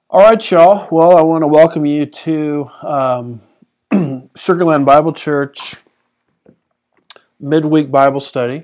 All right, y'all. Well, I want to welcome you to Sugarland Bible Church midweek Bible study.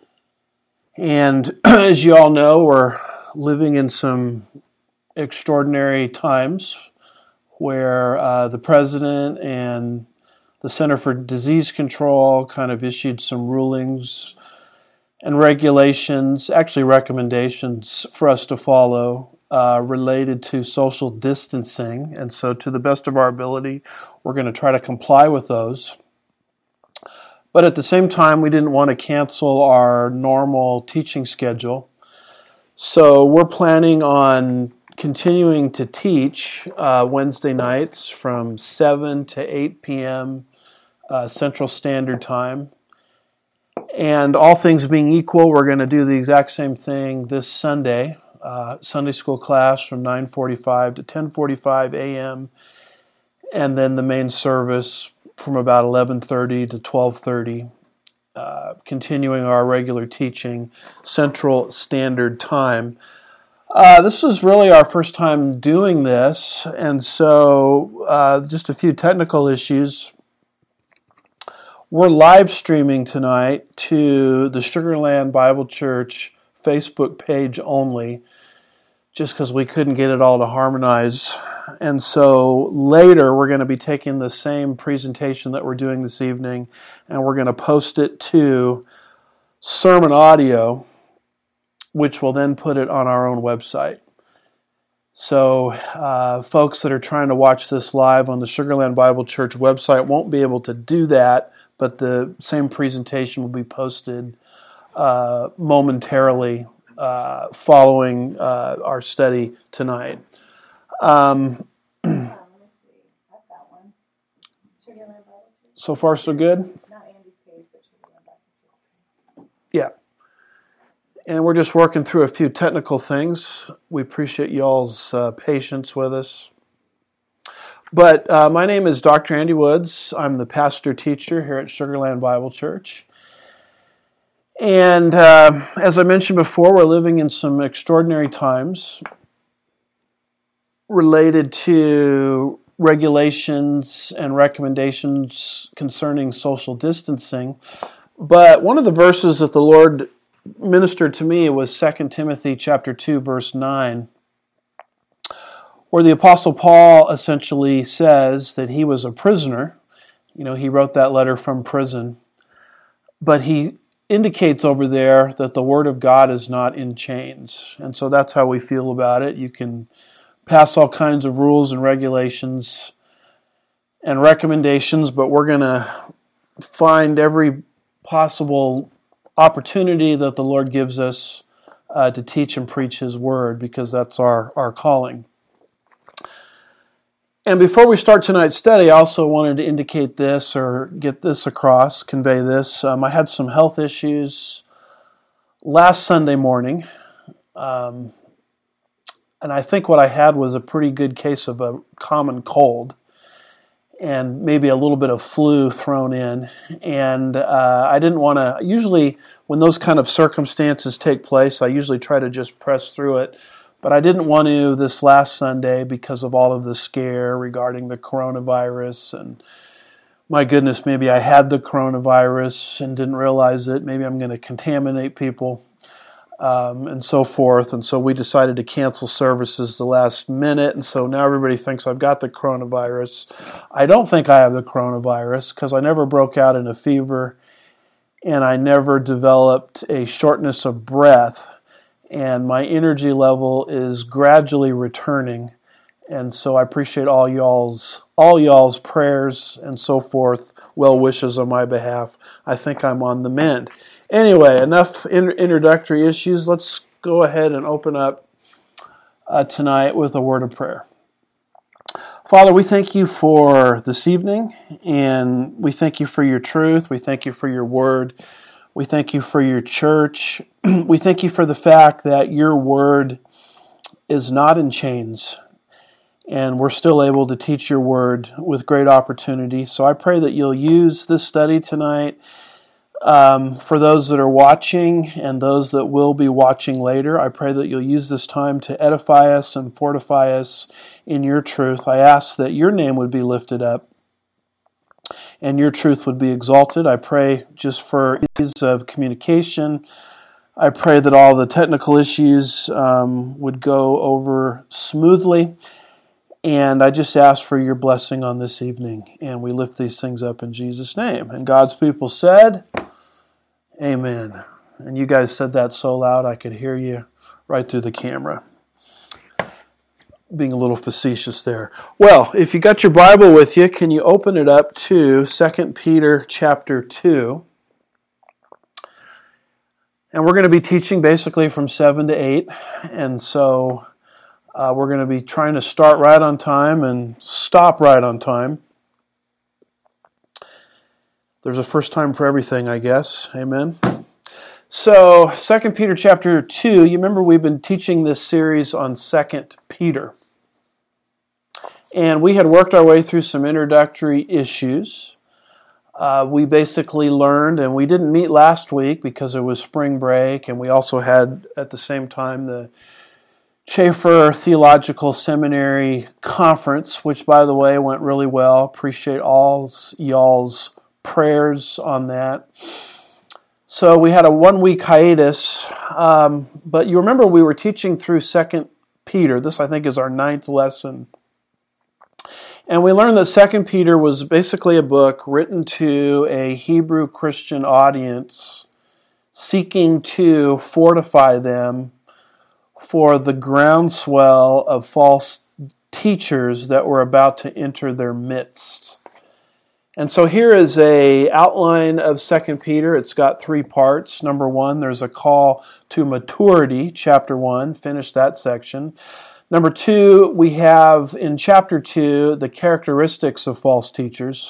And as you all know, we're living in some extraordinary times where the president and the Center for Disease Control kind of issued some rulings and regulations, actually recommendations for us to follow related to social distancing. And so to the best of our ability, we're going to try to comply with those. But at the same time, we didn't want to cancel our normal teaching schedule. So we're planning on continuing to teach Wednesday nights from 7 to 8 p.m. Central Standard Time. And all things being equal, we're going to do the exact same thing this Sunday. Sunday school class from 9:45 to 10:45 a.m. And then the main service from about 11:30 to 12:30, continuing our regular teaching, Central Standard Time. This was really our first time doing this, and so just a few technical issues. We're live streaming tonight to the Sugarland Bible Church Facebook page only, just because we couldn't get it all to harmonize. And so later we're going to be taking the same presentation that we're doing this evening, and we're going to post it to Sermon Audio, which will then put it on our own website. So folks that are trying to watch this live on the Sugarland Bible Church website won't be able to do that, but the same presentation will be posted momentarily following our study tonight. So far, so good? Yeah. And we're just working through a few technical things. We appreciate y'all's patience with us. But my name is Dr. Andy Woods. I'm the pastor-teacher here at Sugarland Bible Church. And as I mentioned before, we're living in some extraordinary times related to regulations and recommendations concerning social distancing. But one of the verses that the Lord ministered to me was 2 Timothy chapter 2, verse 9. Where the Apostle Paul essentially says that he was a prisoner. You know, he wrote that letter from prison. But he indicates over there that the Word of God is not in chains. And so that's how we feel about it. You can pass all kinds of rules and regulations and recommendations, but we're going to find every possible opportunity that the Lord gives us to teach and preach His Word, because that's our calling. And before we start tonight's study, I also wanted to indicate this or get this across, convey this. I had some health issues last Sunday morning, and I think what I had was a pretty good case of a common cold and maybe a little bit of flu thrown in. And I didn't want to, usually when those kind of circumstances take place, I usually try to just press through it. But I didn't want to this last Sunday because of all of the scare regarding the coronavirus. And my goodness, maybe I had the coronavirus and didn't realize it. Maybe I'm going to contaminate people and so forth. And so we decided to cancel services the last minute. And so now everybody thinks I've got the coronavirus. I don't think I have the coronavirus because I never broke out in a fever and I never developed a shortness of breath. And my energy level is gradually returning, and so I appreciate all y'all's prayers and so forth, well wishes on my behalf. I think I'm on the mend. Anyway, enough introductory issues. Let's go ahead and open up tonight with a word of prayer. Father, we thank you for this evening, and we thank you for your truth. We thank you for your word. We thank you for your church. We thank you for the fact that your word is not in chains, and we're still able to teach your word with great opportunity. So I pray that you'll use this study tonight For those that are watching and those that will be watching later, I pray that you'll use this time to edify us and fortify us in your truth. I ask that your name would be lifted up and your truth would be exalted. I pray just for ease of communication. I pray that all the technical issues would go over smoothly. And I just ask for your blessing on this evening. And we lift these things up in Jesus' name. And God's people said, Amen. And you guys said that so loud I could hear you right through the camera. Being a little facetious there. Well, if you got your Bible with you, can you open it up to 2 Peter chapter 2? And we're going to be teaching basically from 7 to 8. And so we're going to be trying to start right on time and stop right on time. There's a first time for everything, I guess. Amen. So, 2 Peter chapter 2, you remember we've been teaching this series on 2 Peter. And we had worked our way through some introductory issues. We basically learned, and we didn't meet last week because it was spring break, and we also had at the same time the Chafer Theological Seminary Conference, which, by the way, went really well. Appreciate all y'all's prayers on that. So we had a 1-week hiatus, but you remember we were teaching through 2 Peter. This, I think, is our 9th lesson. And we learned that 2 Peter was basically a book written to a Hebrew Christian audience seeking to fortify them for the groundswell of false teachers that were about to enter their midst. And so here is an outline of 2 Peter. It's got 3 parts. Number 1, there's a call to maturity, chapter 1. Finish that section. Number 2, we have in chapter 2 the characteristics of false teachers.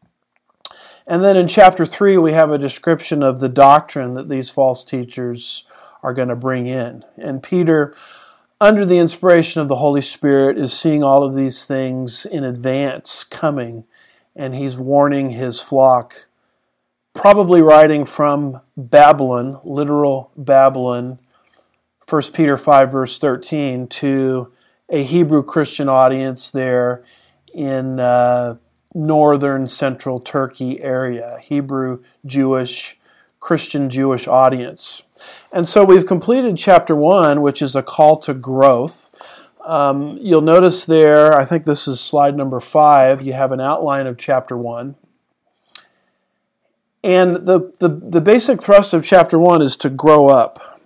And then in chapter 3, we have a description of the doctrine that these false teachers are going to bring in. And Peter, under the inspiration of the Holy Spirit, is seeing all of these things in advance coming. And he's warning his flock, probably writing from Babylon, literal Babylon, 1 Peter 5 verse 13, to a Hebrew Christian audience there in northern central Turkey area, Hebrew Jewish, Christian Jewish audience. And so we've completed chapter 1, which is a call to growth. You'll notice there, I think this is slide number 5, you have an outline of chapter 1. And the basic thrust of chapter 1 is to grow up,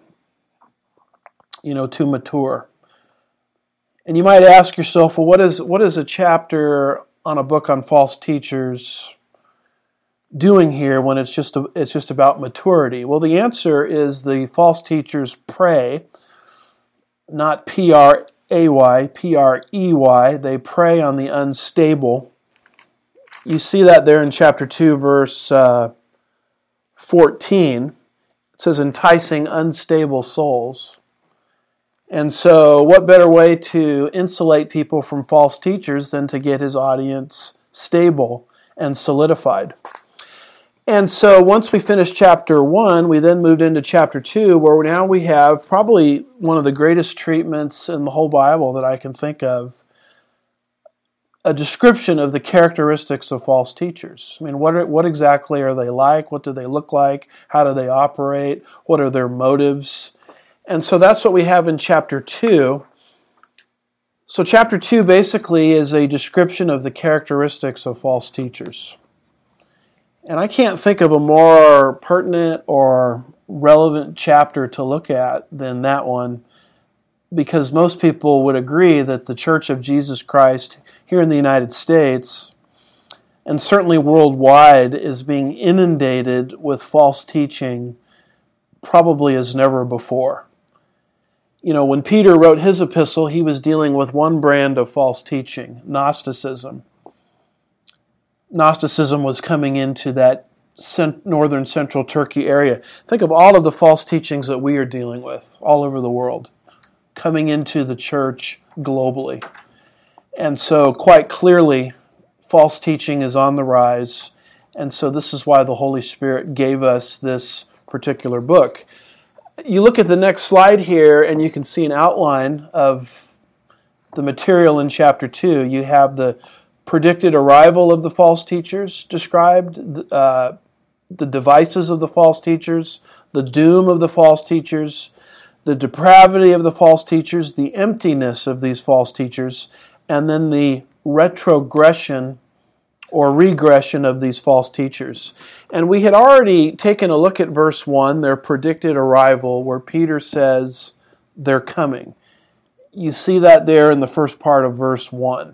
to mature. And you might ask yourself, well, what is a chapter on a book on false teachers doing here when it's just about maturity? Well, the answer is the false teachers pray, not P-R-A-Y, P-R-E-Y. They prey on the unstable. You see that there in chapter 2, verse 14. It says, enticing unstable souls. And so what better way to insulate people from false teachers than to get his audience stable and solidified? And so once we finished chapter 1, we then moved into chapter 2, where now we have probably one of the greatest treatments in the whole Bible that I can think of, a description of the characteristics of false teachers. I mean, what exactly are they like? What do they look like? How do they operate? What are their motives? And so that's what we have in chapter 2. So chapter 2 basically is a description of the characteristics of false teachers. And I can't think of a more pertinent or relevant chapter to look at than that one, because most people would agree that the Church of Jesus Christ here in the United States, and certainly worldwide, is being inundated with false teaching probably as never before. When Peter wrote his epistle, he was dealing with one brand of false teaching, Gnosticism. Gnosticism was coming into that northern central Turkey area. Think of all of the false teachings that we are dealing with all over the world, coming into the church globally. And so quite clearly, false teaching is on the rise, And so this is why the Holy Spirit gave us this particular book. You look at the next slide here, and you can see an outline of the material in chapter 2. You have the predicted arrival of the false teachers described, the devices of the false teachers, the doom of the false teachers, the depravity of the false teachers, the emptiness of these false teachers, and then the retrogression or regression of these false teachers. And we had already taken a look at verse 1, their predicted arrival, where Peter says they're coming. You see that there in the first part of verse 1.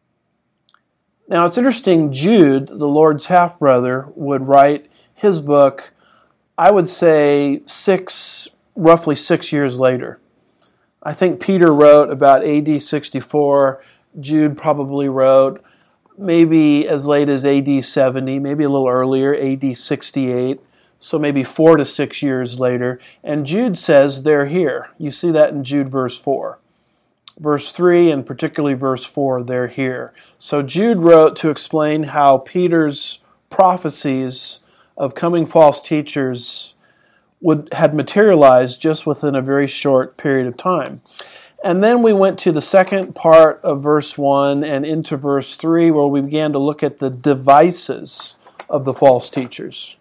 Now it's interesting, Jude, the Lord's half-brother, would write his book, I would say roughly 6 years later. I think Peter wrote about AD 64, Jude probably wrote maybe as late as AD 70, maybe a little earlier, AD 68, so maybe 4 to 6 years later. And Jude says they're here. You see that in Jude verse 4. Verse 3 and particularly verse 4, they're here. So Jude wrote to explain how Peter's prophecies of coming false teachers had materialized just within a very short period of time. And then we went to the second part of verse 1 and into verse 3, where we began to look at the devices of the false teachers.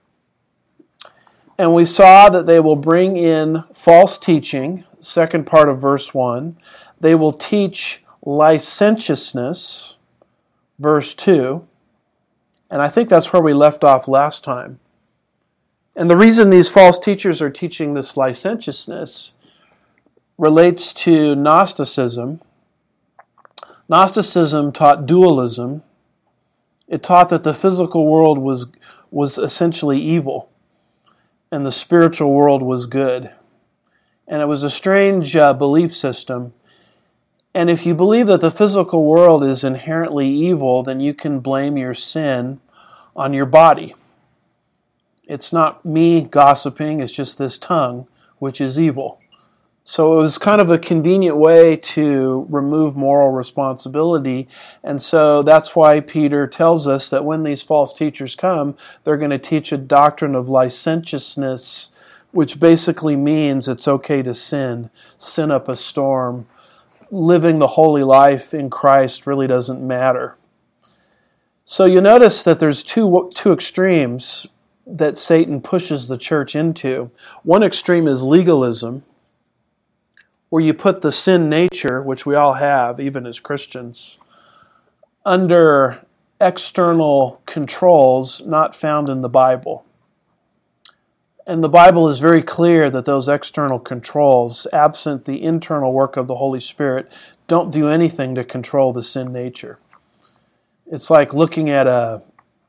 And we saw that they will bring in false teaching, second part of verse 1. They will teach licentiousness, verse 2. And I think that's where we left off last time. And the reason these false teachers are teaching this licentiousness relates to Gnosticism. Gnosticism taught dualism. It taught that the physical world was essentially evil and the spiritual world was good. And it was a strange belief system. And if you believe that the physical world is inherently evil, then you can blame your sin on your body. It's not me gossiping, it's just this tongue, which is evil. So it was kind of a convenient way to remove moral responsibility. And so that's why Peter tells us that when these false teachers come, they're going to teach a doctrine of licentiousness, which basically means it's okay to sin up a storm. Living the holy life in Christ really doesn't matter. So you notice that there's two extremes that Satan pushes the church into. One extreme is legalism, where you put the sin nature, which we all have, even as Christians, under external controls not found in the Bible. And the Bible is very clear that those external controls, absent the internal work of the Holy Spirit, don't do anything to control the sin nature. It's like looking at a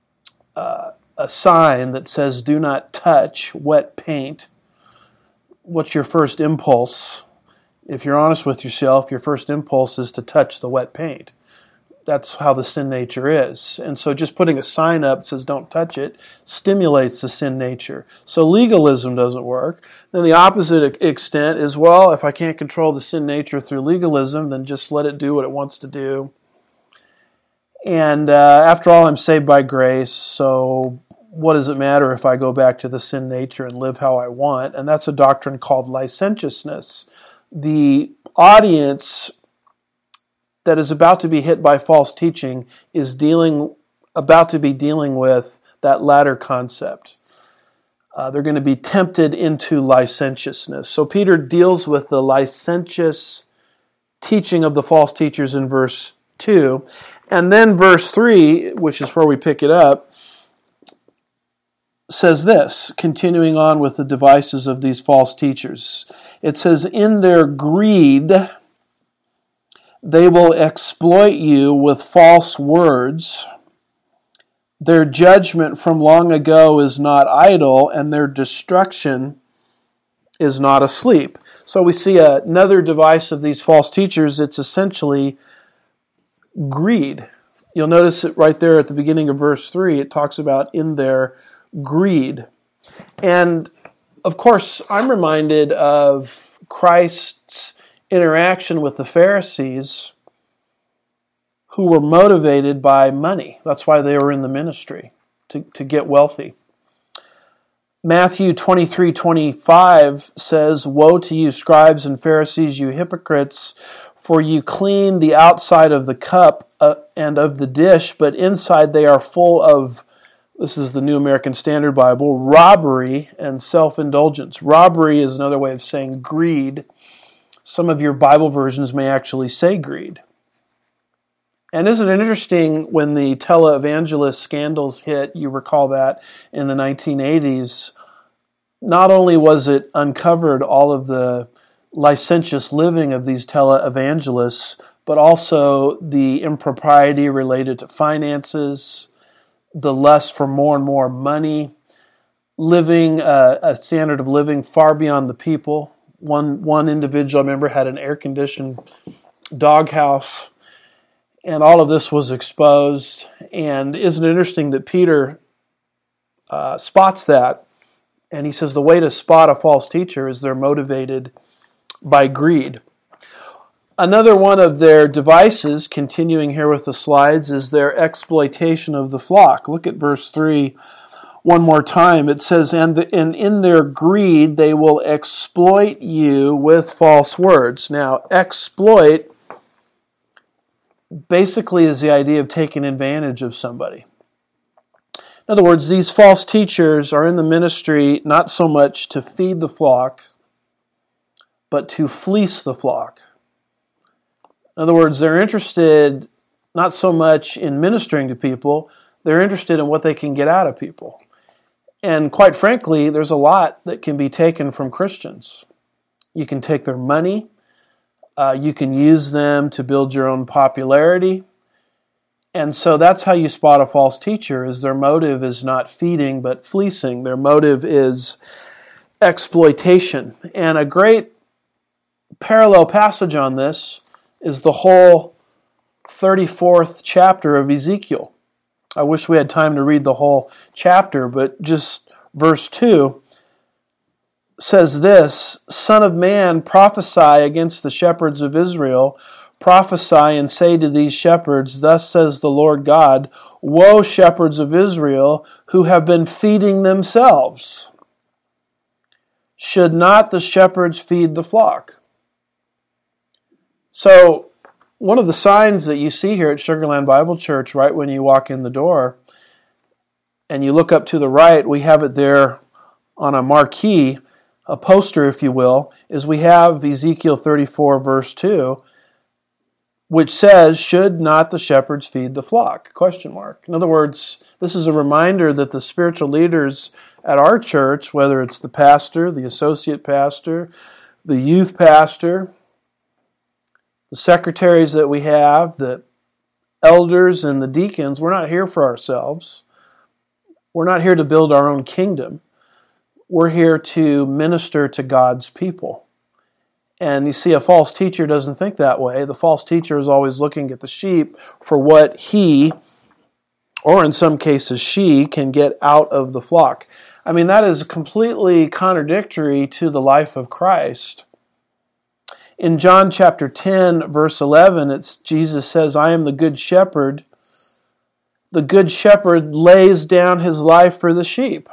sign that says, "Do not touch wet paint." What's your first impulse? If you're honest with yourself, your first impulse is to touch the wet paint. That's how the sin nature is. And so just putting a sign up that says don't touch it stimulates the sin nature. So legalism doesn't work. Then the opposite extent is, well, if I can't control the sin nature through legalism, then just let it do what it wants to do. And after all, I'm saved by grace, so what does it matter if I go back to the sin nature and live how I want? And that's a doctrine called licentiousness. The audience that is about to be hit by false teaching is about to be dealing with that latter concept. They're going to be tempted into licentiousness. So Peter deals with the licentious teaching of the false teachers in verse 2. And then verse 3, which is where we pick it up, says this, continuing on with the devices of these false teachers. It says, "In their greed, they will exploit you with false words. Their judgment from long ago is not idle, and their destruction is not asleep." So we see another device of these false teachers. It's essentially greed. You'll notice it right there at the beginning of verse 3. It talks about in their greed. And of course, I'm reminded of Christ's interaction with the Pharisees, who were motivated by money. That's why they were in the ministry. to get wealthy. Matthew 23:25 says, "Woe to you, scribes and Pharisees, you hypocrites, for you clean the outside of the cup and of the dish, but inside they are full of," this is the New American Standard Bible, "robbery and self-indulgence." Robbery is another way of saying greed. Some of your Bible versions may actually say greed. And isn't it interesting when the televangelist scandals hit, you recall that in the 1980s, not only was it uncovered all of the licentious living of these televangelists, but also the impropriety related to finances, the lust for more and more money, living a standard of living far beyond the people. One individual, I remember, had an air-conditioned doghouse, and all of this was exposed. And isn't it interesting that Peter spots that, and he says the way to spot a false teacher is they're motivated by greed. Another one of their devices, continuing here with the slides, is their exploitation of the flock. Look at verse 3 one more time. It says, and in their greed they will exploit you with false words. Now, exploit basically is the idea of taking advantage of somebody. In other words, these false teachers are in the ministry not so much to feed the flock, but to fleece the flock. In other words, they're interested not so much in ministering to people, they're interested in what they can get out of people. And quite frankly, there's a lot that can be taken from Christians. You can take their money, you can use them to build your own popularity. And so that's how you spot a false teacher, is their motive is not feeding, but fleecing. Their motive is exploitation. And a great parallel passage on this is the whole 34th chapter of Ezekiel. I wish we had time to read the whole chapter, but just verse 2 says this, "Son of man, prophesy against the shepherds of Israel. Prophesy and say to these shepherds, thus says the Lord God, woe, shepherds of Israel, who have been feeding themselves. Should not the shepherds feed the flock?" So, one of the signs that you see here at Sugarland Bible Church, right when you walk in the door, and you look up to the right, we have it there on a marquee, a poster, if you will, is we have Ezekiel 34, verse 2, which says, "Should not the shepherds feed the flock?" Question mark. In other words, this is a reminder that the spiritual leaders at our church, whether it's the pastor, the associate pastor, the youth pastor, the secretaries that we have, the elders and the deacons, we're not here for ourselves. We're not here to build our own kingdom. We're here to minister to God's people. And you see, a false teacher doesn't think that way. The false teacher is always looking at the sheep for what he, or in some cases she, can get out of the flock. I mean, that is completely contradictory to the life of Christ. In John chapter 10, verse 11, Jesus says, "I am the good shepherd. The good shepherd lays down his life for the sheep."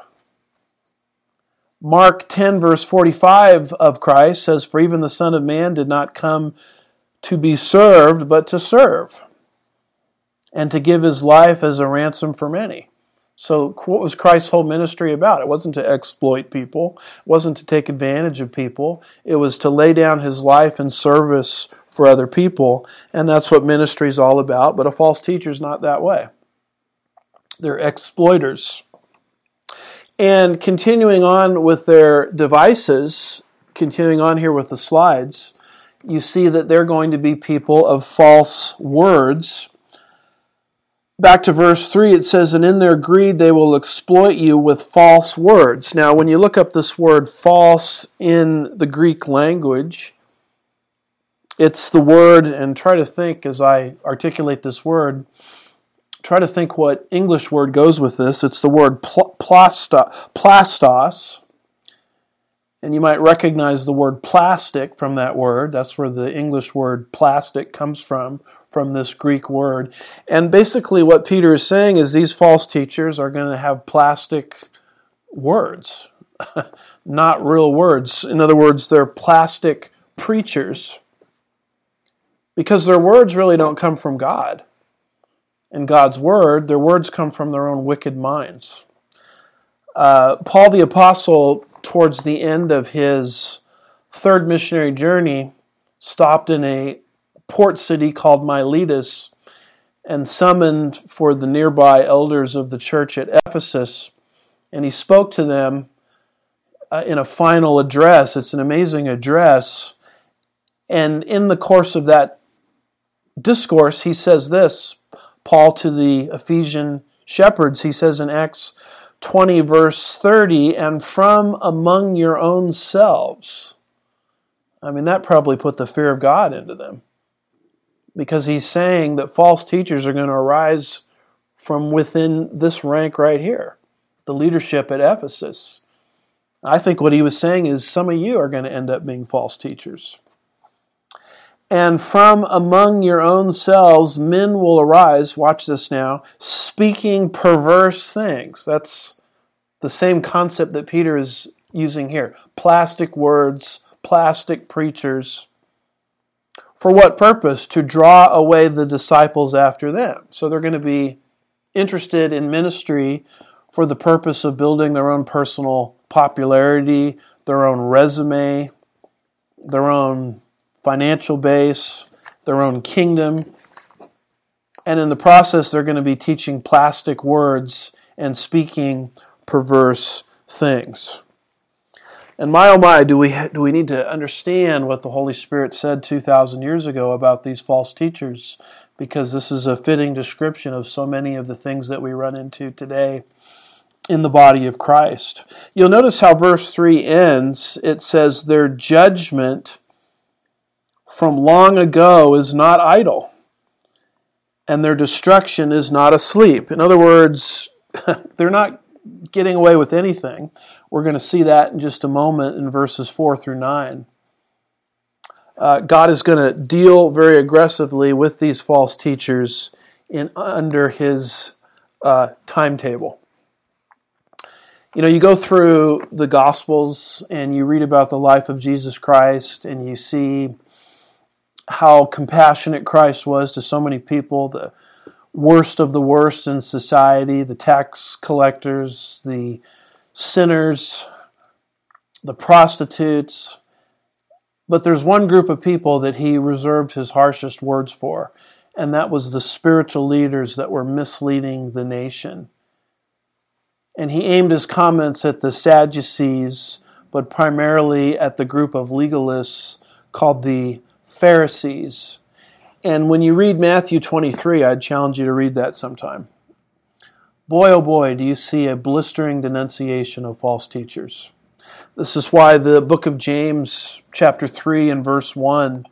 Mark 10, verse 45 of Christ says, "For even the Son of Man did not come to be served, but to serve, and to give his life as a ransom for many." So what was Christ's whole ministry about? It wasn't to exploit people. It wasn't to take advantage of people. It was to lay down his life in service for other people, and that's what ministry is all about. But a false teacher is not that way. They're exploiters. And continuing on with their devices, continuing on here with the slides, you see that they're going to be people of false words. Back to verse 3, it says, "And in their greed they will exploit you with false words." Now, when you look up this word false in the Greek language, it's the word, and try to think as I articulate this word, try to think what English word goes with this. It's the word plastos. And you might recognize the word plastic from that word. That's where the English word plastic comes from this Greek word. And basically what Peter is saying is these false teachers are going to have plastic words, not real words. In other words, they're plastic preachers because their words really don't come from God. In God's word, their words come from their own wicked minds. Paul the Apostle, towards the end of his third missionary journey, stopped in a port city called Miletus and summoned for the nearby elders of the church at Ephesus, and he spoke to them in a final address. It's an amazing address, and in the course of that discourse, he says this, Paul to the Ephesian shepherds, he says in Acts 20 verse 30, and from among your own selves. I mean, that probably put the fear of God into them, because he's saying that false teachers are going to arise from within this rank right here, the leadership at Ephesus. I think what he was saying is some of you are going to end up being false teachers. And from among your own selves, men will arise, watch this now, speaking perverse things. That's the same concept that Peter is using here. Plastic words, plastic preachers. For what purpose? To draw away the disciples after them. So they're going to be interested in ministry for the purpose of building their own personal popularity, their own resume, their own financial base, their own kingdom. And in the process, they're going to be teaching plastic words and speaking perverse things. And my oh my, do we need to understand what the Holy Spirit said 2,000 years ago about these false teachers, because this is a fitting description of so many of the things that we run into today in the body of Christ. You'll notice how verse 3 ends. It says, their judgment from long ago is not idle, and their destruction is not asleep. In other words, they're not getting away with anything. We're going to see that in just a moment in verses 4 through 9. God is going to deal very aggressively with these false teachers under His timetable. You know, you go through the Gospels and you read about the life of Jesus Christ, and you see how compassionate Christ was to so many people, the worst of the worst in society, the tax collectors, the sinners, the prostitutes. But there's one group of people that He reserved His harshest words for, and that was the spiritual leaders that were misleading the nation. And He aimed His comments at the Sadducees, but primarily at the group of legalists called the Pharisees. And when you read Matthew 23, I'd challenge you to read that sometime. Boy, oh boy, do you see a blistering denunciation of false teachers. This is why the book of James, chapter 3 and verse 1,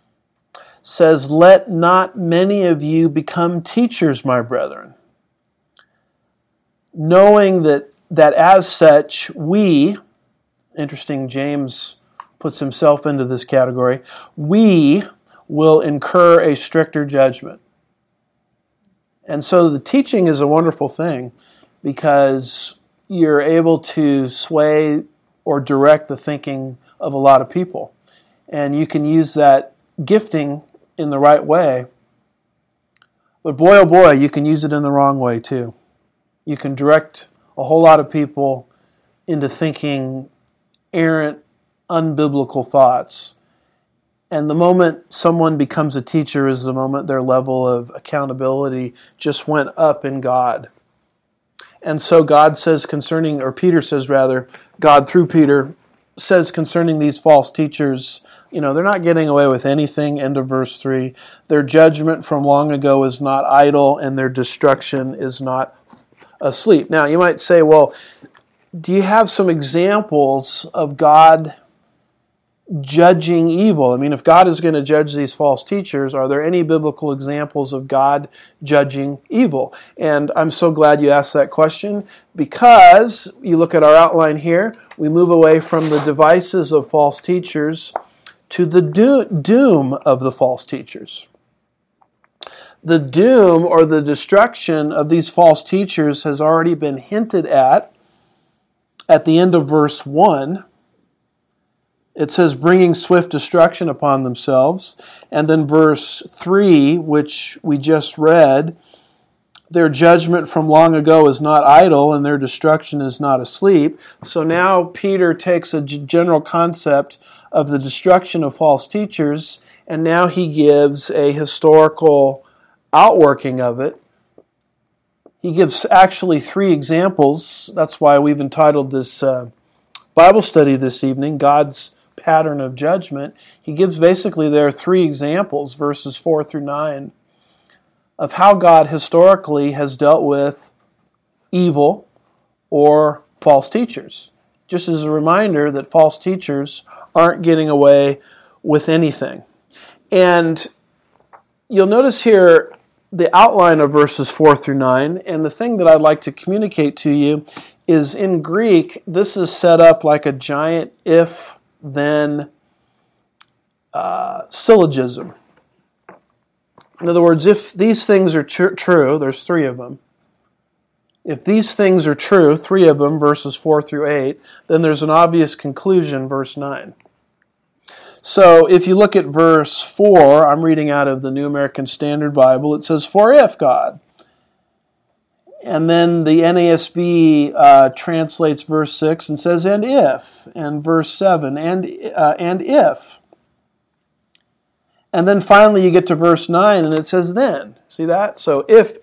says, let not many of you become teachers, my brethren, knowing that as such we, interesting, James puts himself into this category, we will incur a stricter judgment. And so the teaching is a wonderful thing, because you're able to sway or direct the thinking of a lot of people. And you can use that gifting in the right way. But boy, oh boy, you can use it in the wrong way too. You can direct a whole lot of people into thinking errant, unbiblical thoughts. And the moment someone becomes a teacher is the moment their level of accountability just went up in God. And so God says concerning, or Peter says rather, God through Peter says concerning these false teachers, you know, they're not getting away with anything. End of verse 3. Their judgment from long ago is not idle, and their destruction is not asleep. Now, you might say, well, do you have some examples of God judging evil? I mean, if God is going to judge these false teachers, are there any biblical examples of God judging evil? And I'm so glad you asked that question, because you look at our outline here, we move away from the devices of false teachers to the doom of the false teachers. The doom or the destruction of these false teachers has already been hinted at the end of verse 1. It says, bringing swift destruction upon themselves. And then verse 3, which we just read, their judgment from long ago is not idle, and their destruction is not asleep. So now Peter takes a general concept of the destruction of false teachers, and now he gives a historical outworking of it. He gives actually 3 examples. That's why we've entitled this Bible study this evening, God's Pattern of Judgment. He gives basically there 3 examples, verses 4 through 9, of how God historically has dealt with evil or false teachers. Just as a reminder that false teachers aren't getting away with anything. And you'll notice here the outline of verses 4 through 9, and the thing that I'd like to communicate to you is in Greek, this is set up like a giant if-then syllogism. In other words, if these things are true, there's 3 of them. If these things are true, 3 of them, verses 4 through 8, then there's an obvious conclusion, verse 9. So if you look at verse 4, I'm reading out of the New American Standard Bible, it says, for if God. And then the NASB translates verse 6 and says, and if. And verse 7, and if. And then finally you get to verse 9 and it says then. See that? So if,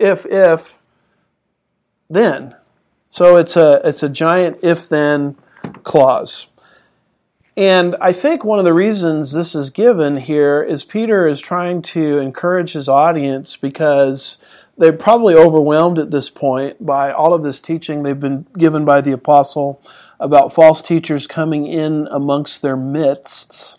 then. So it's a giant if-then clause. And I think one of the reasons this is given here is Peter is trying to encourage his audience because they're probably overwhelmed at this point by all of this teaching they've been given by the apostle about false teachers coming in amongst their midst.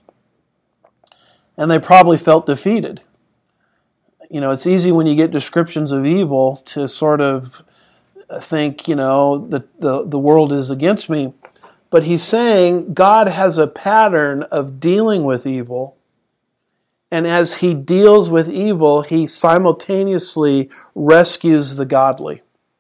And they probably felt defeated. You know, it's easy when you get descriptions of evil to sort of think, you know, the world is against me. But he's saying God has a pattern of dealing with evil. And as he deals with evil, he simultaneously rescues the godly.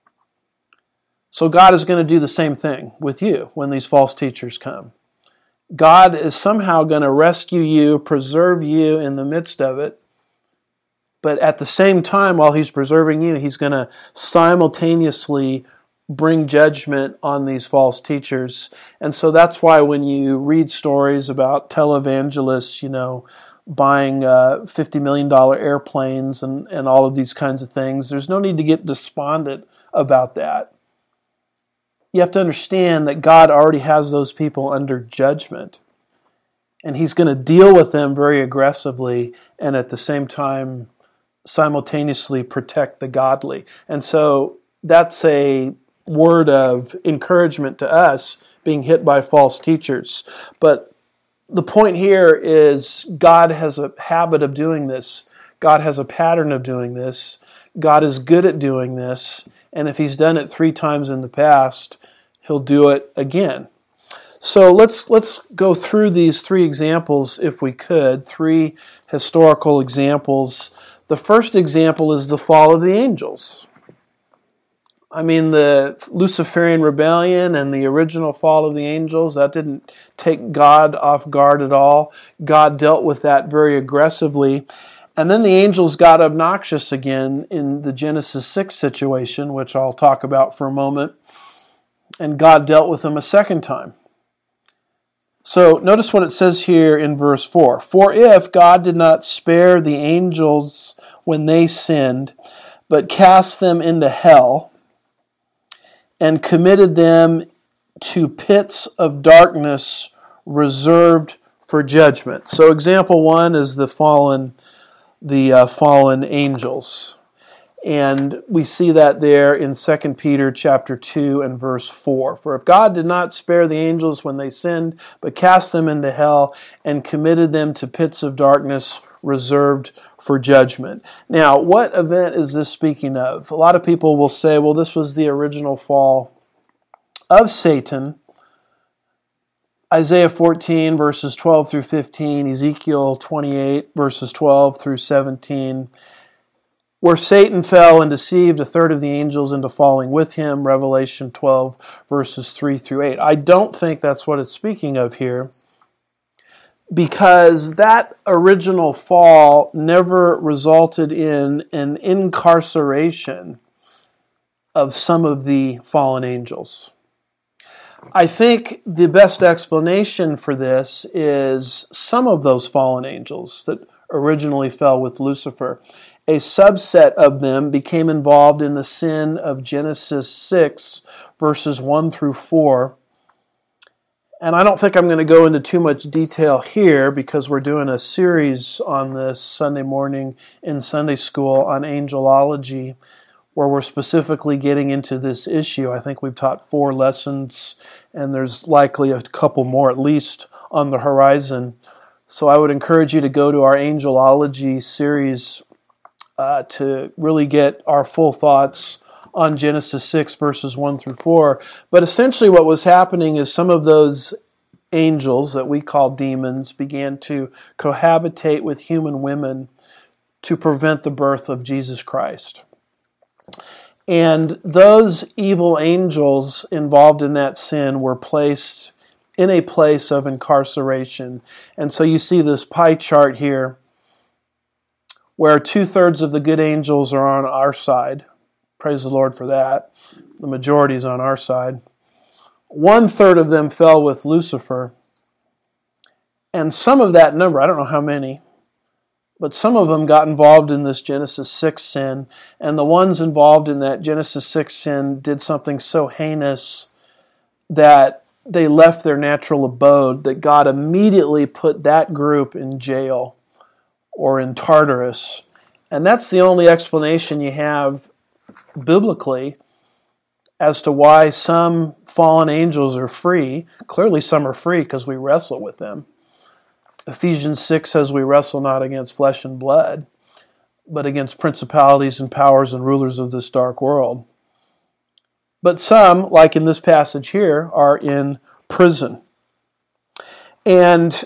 So God is going to do the same thing with you when these false teachers come. God is somehow going to rescue you, preserve you in the midst of it. But at the same time, while he's preserving you, he's going to simultaneously bring judgment on these false teachers. And so that's why when you read stories about televangelists, you know, buying $50 million airplanes and all of these kinds of things, there's no need to get despondent about that. You have to understand that God already has those people under judgment. And he's going to deal with them very aggressively and at the same time simultaneously protect the godly. And so that's a word of encouragement to us being hit by false teachers. But the point here is God has a habit of doing this. God has a pattern of doing this. God is good at doing this. And if he's done it 3 times in the past, he'll do it again. So let's go through these 3 examples if we could, 3 historical examples. The first example is the fall of the angels. I mean, the Luciferian rebellion and the original fall of the angels, that didn't take God off guard at all. God dealt with that very aggressively. And then the angels got obnoxious again in the Genesis 6 situation, which I'll talk about for a moment. And God dealt with them a second time. So notice what it says here in verse 4. For if God did not spare the angels when they sinned, but cast them into hell, and committed them to pits of darkness reserved for judgment. So example 1 is the fallen angels. And we see that there in 2 Peter chapter 2 and verse 4. For if God did not spare the angels when they sinned, but cast them into hell and committed them to pits of darkness reserved for judgment. Now, what event is this speaking of? A lot of people will say, well, this was the original fall of Satan. Isaiah 14, verses 12 through 15, Ezekiel 28, verses 12 through 17, where Satan fell and deceived a third of the angels into falling with him, Revelation 12, verses 3 through 8. I don't think that's what it's speaking of here, because that original fall never resulted in an incarceration of some of the fallen angels. I think the best explanation for this is some of those fallen angels that originally fell with Lucifer, a subset of them became involved in the sin of Genesis 6, verses 1 through 4. And I don't think I'm going to go into too much detail here because we're doing a series on this Sunday morning in Sunday school on angelology, where we're specifically getting into this issue. I think we've taught 4 lessons, and there's likely a couple more at least on the horizon. So I would encourage you to go to our angelology series to really get our full thoughts on Genesis 6, verses 1 through 4. But essentially what was happening is some of those angels that we call demons began to cohabitate with human women to prevent the birth of Jesus Christ. And those evil angels involved in that sin were placed in a place of incarceration. And so you see this pie chart here where 2/3 of the good angels are on our side. Praise the Lord for that. The majority is on our side. 1/3 of them fell with Lucifer. And some of that number, I don't know how many, but some of them got involved in this Genesis 6 sin. And the ones involved in that Genesis 6 sin did something so heinous that they left their natural abode, that God immediately put that group in jail or in Tartarus. And that's the only explanation you have biblically as to why some fallen angels are free. Clearly some are free because we wrestle with them. Ephesians 6 says we wrestle not against flesh and blood, but against principalities and powers and rulers of this dark world. But some, like in this passage here, are in prison. And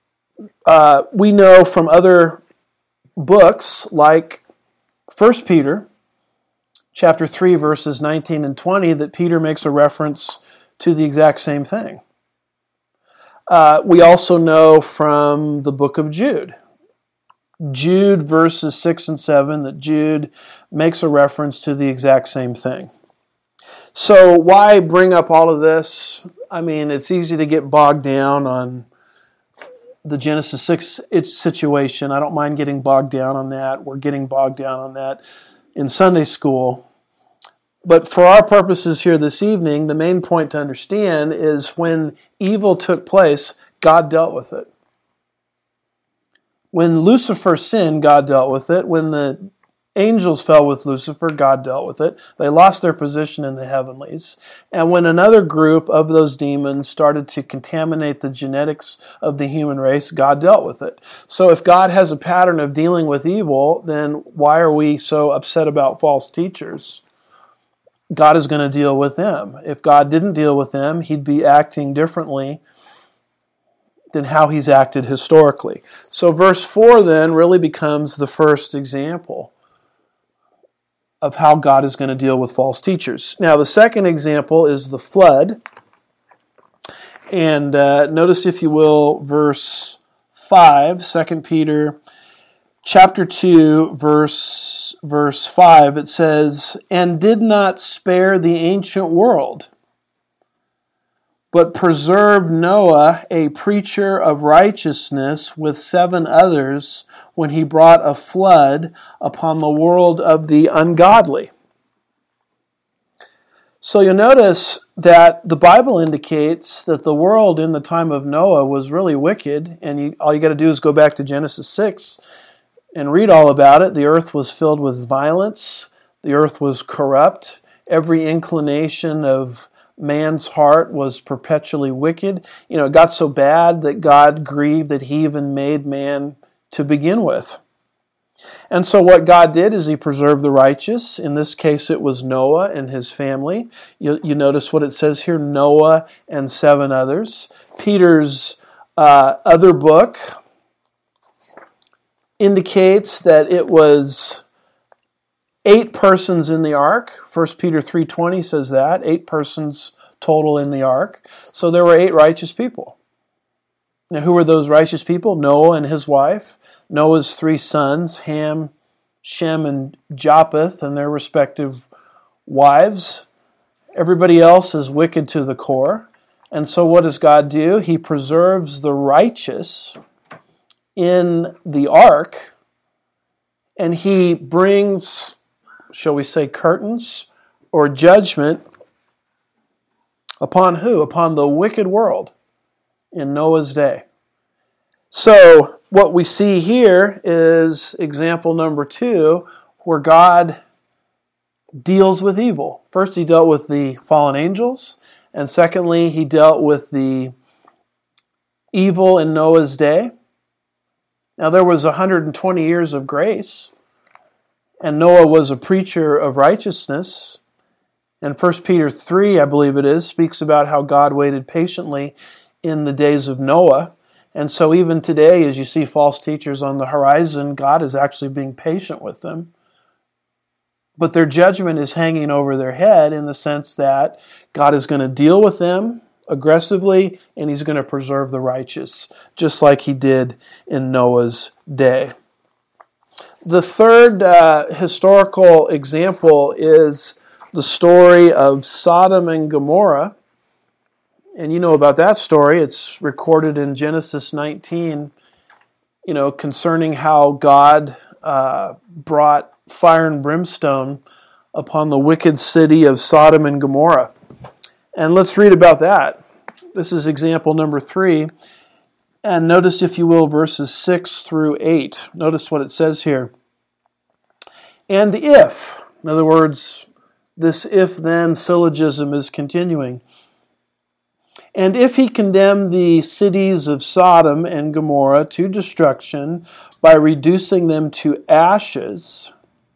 we know from other books like 1 Peter chapter 3, verses 19 and 20, that Peter makes a reference to the exact same thing. We also know from the book of Jude. Jude verses 6 and 7, that Jude makes a reference to the exact same thing. So why bring up all of this? I mean, it's easy to get bogged down on the Genesis 6 situation. I don't mind getting bogged down on that. We're getting bogged down on that in Sunday school. But for our purposes here this evening, the main point to understand is when evil took place, God dealt with it. When Lucifer sinned, God dealt with it. When the angels fell with Lucifer, God dealt with it. They lost their position in the heavenlies. And when another group of those demons started to contaminate the genetics of the human race, God dealt with it. So if God has a pattern of dealing with evil, then why are we so upset about false teachers? God is going to deal with them. If God didn't deal with them, He'd be acting differently than how He's acted historically. So verse 4 then really becomes the first example of how God is going to deal with false teachers. Now the second example is the flood. And notice, if you will, verse 5, 2 Peter chapter 2, verse 5, it says, "And did not spare the ancient world, but preserved Noah, a preacher of righteousness, with 7 others, when he brought a flood upon the world of the ungodly." So you'll notice that the Bible indicates that the world in the time of Noah was really wicked, and all you got to do is go back to Genesis 6 and read all about it. The earth was filled with violence. The earth was corrupt. Every inclination of man's heart was perpetually wicked. It got so bad that God grieved that He even made man to begin with. And so what God did is He preserved the righteous. In this case, it was Noah and his family. You notice what it says here, Noah and 7 others. Peter's other book indicates that it was 8 persons in the ark. 1 Peter 3:20 says that, 8 persons total in the ark. So there were 8 righteous people. Now, who were those righteous people? Noah and his wife, Noah's 3 sons, Ham, Shem, and Japheth, and their respective wives. Everybody else is wicked to the core. And so what does God do? He preserves the righteous in the ark, and he brings, shall we say, curtains or judgment upon who? Upon the wicked world in Noah's day. So what we see here is example number 2, where God deals with evil. First, he dealt with the fallen angels, and secondly, he dealt with the evil in Noah's day. Now, there was 120 years of grace, and Noah was a preacher of righteousness. And 1 Peter 3, I believe it is, speaks about how God waited patiently in the days of Noah. And so even today, as you see false teachers on the horizon, God is actually being patient with them. But their judgment is hanging over their head in the sense that God is going to deal with them aggressively, and he's going to preserve the righteous, just like he did in Noah's day. The third historical example is the story of Sodom and Gomorrah. And you know about that story. It's recorded in Genesis 19, concerning how God brought fire and brimstone upon the wicked city of Sodom and Gomorrah. And let's read about that. This is example number 3. And notice, if you will, verses 6 through 8. Notice what it says here. And if, in other words, this if-then syllogism is continuing. And if he condemned the cities of Sodom and Gomorrah to destruction by reducing them to ashes,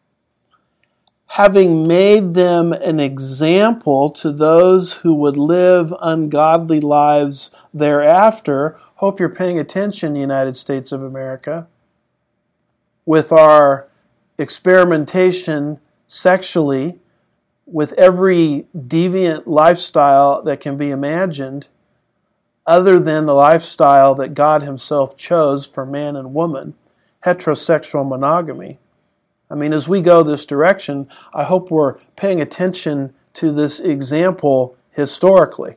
having made them an example to those who would live ungodly lives thereafter. Hope you're paying attention, United States of America, with our experimentation sexually with every deviant lifestyle that can be imagined, other than the lifestyle that God himself chose for man and woman, heterosexual monogamy. I mean, as we go this direction, I hope we're paying attention to this example historically.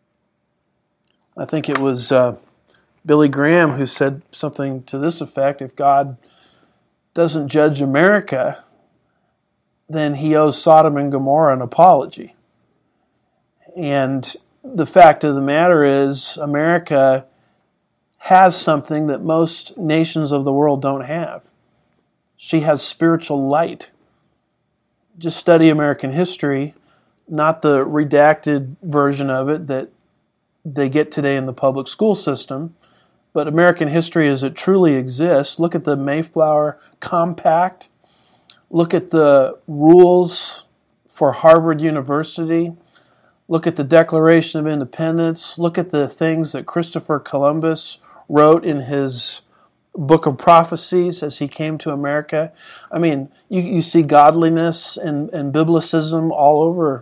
I think it was Billy Graham who said something to this effect: if God doesn't judge America, then he owes Sodom and Gomorrah an apology. And the fact of the matter is, America has something that most nations of the world don't have. She has spiritual light. Just study American history, not the redacted version of it that they get today in the public school system, but American history as it truly exists. Look at the Mayflower Compact. Look at the rules for Harvard University. Look at the Declaration of Independence. Look at the things that Christopher Columbus wrote in his book of prophecies as he came to America. I mean, you see godliness and biblicism all over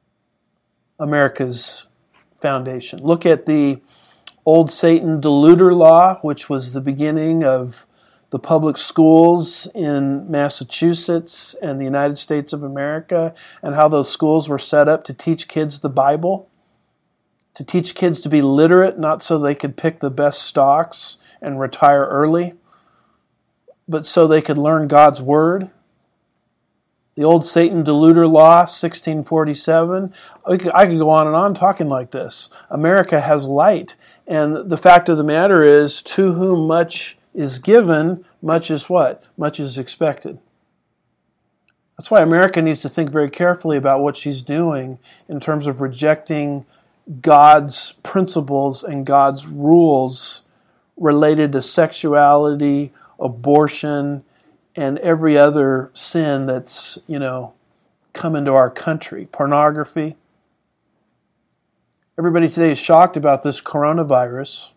America's foundation. Look at the Old Satan Deluder Law, which was the beginning of the public schools in Massachusetts and the United States of America, and how those schools were set up to teach kids the Bible, to teach kids to be literate, not so they could pick the best stocks and retire early, but so they could learn God's Word. The Old Satan Deluder Law, 1647. I could go on and on talking like this. America has light. And the fact of the matter is, to whom much is given, much is what? Much is expected. That's why America needs to think very carefully about what she's doing in terms of rejecting God's principles and God's rules related to sexuality, abortion, and every other sin that's, come into our country. Pornography. Everybody today is shocked about this coronavirus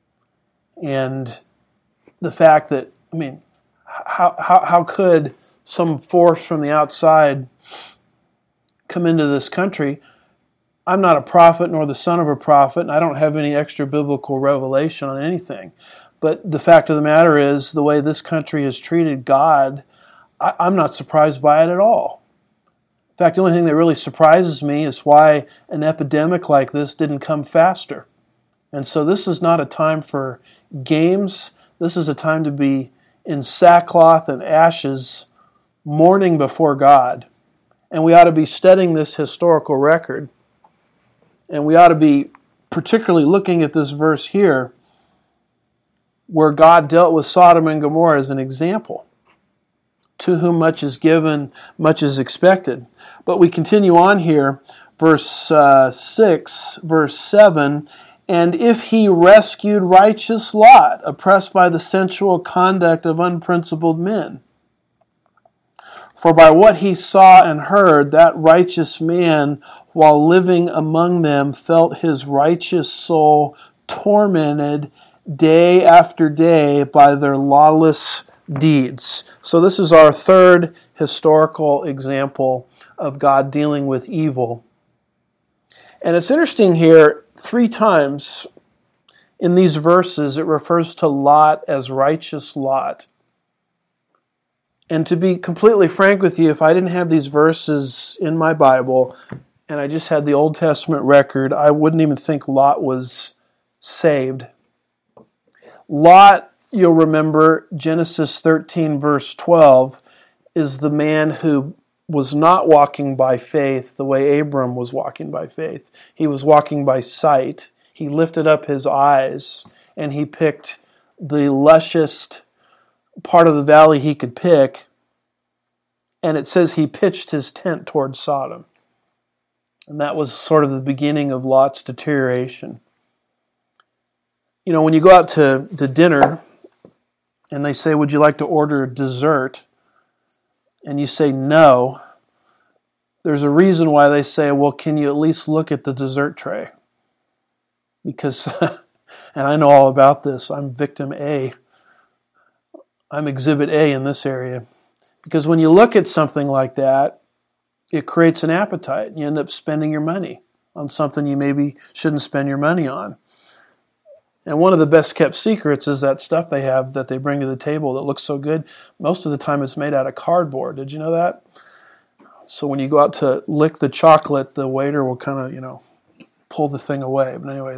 and the fact that, how could some force from the outside come into this country? I'm not a prophet nor the son of a prophet, and I don't have any extra biblical revelation on anything. But the fact of the matter is, the way this country has treated God, I'm not surprised by it at all. In fact, the only thing that really surprises me is why an epidemic like this didn't come faster. And so this is not a time for games. This is a time to be in sackcloth and ashes, mourning before God. And we ought to be studying this historical record. And we ought to be particularly looking at this verse here, where God dealt with Sodom and Gomorrah as an example. To whom much is given, much is expected. But we continue on here, verse 6, verse 7, and if he rescued righteous Lot, oppressed by the sensual conduct of unprincipled men. For by what he saw and heard, that righteous man, while living among them, felt his righteous soul tormented day after day by their lawless deeds. So this is our third historical example of God dealing with evil. And it's interesting here, 3 times in these verses it refers to Lot as righteous Lot. And to be completely frank with you, if I didn't have these verses in my Bible and I just had the Old Testament record, I wouldn't even think Lot was saved. Lot, you'll remember, Genesis 13 verse 12, is the man who was not walking by faith the way Abram was walking by faith. He was walking by sight. He lifted up his eyes and he picked the lushest part of the valley he could pick, and it says he pitched his tent towards Sodom. And that was sort of the beginning of Lot's deterioration. You know, when you go out to dinner and they say, would you like to order dessert? And you say no, there's a reason why they say, well, can you at least look at the dessert tray? Because, and I know all about this, I'm victim A. I'm exhibit A in this area. Because when you look at something like that, it creates an appetite. You end up spending your money on something you maybe shouldn't spend your money on. And one of the best kept secrets is that stuff they have that they bring to the table that looks so good. Most of the time it's made out of cardboard. Did you know that? So when you go out to lick the chocolate, the waiter will kind of, pull the thing away. But anyway,